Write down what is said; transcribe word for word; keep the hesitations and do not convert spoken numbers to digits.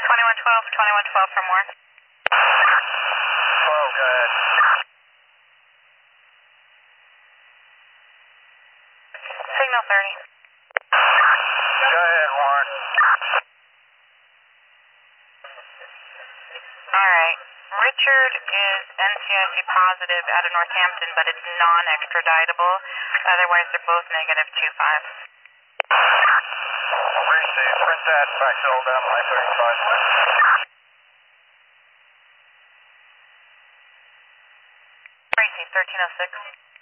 twenty-one twelve, twenty-one twelve for more. twelve, go ahead. Signal thirty. Go ahead, Warren. Alright. Richard is N C I C positive out of Northampton, but it's non-extraditable. Otherwise, they're both negative two five. Receive. Print that back to Alabama, I thirty-five. Receive thirteen oh six.